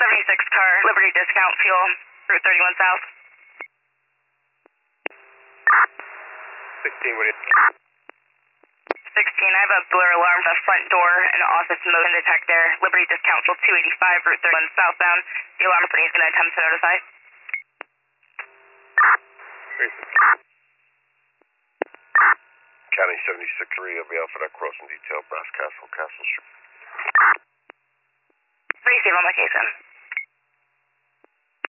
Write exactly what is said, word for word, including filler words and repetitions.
seventy-six car, Liberty Discount Fuel, Route thirty-one South. sixteen, what do you... sixteen, I have a blur alarm for the front door and an office motion detector, Liberty Discount Fuel two eighty-five, Route thirty-one southbound. The alarm company is going to attempt to notify. County seventy-six three, I'll be out for that crossing detail, Brass Castle, Castle Street. Receive on location.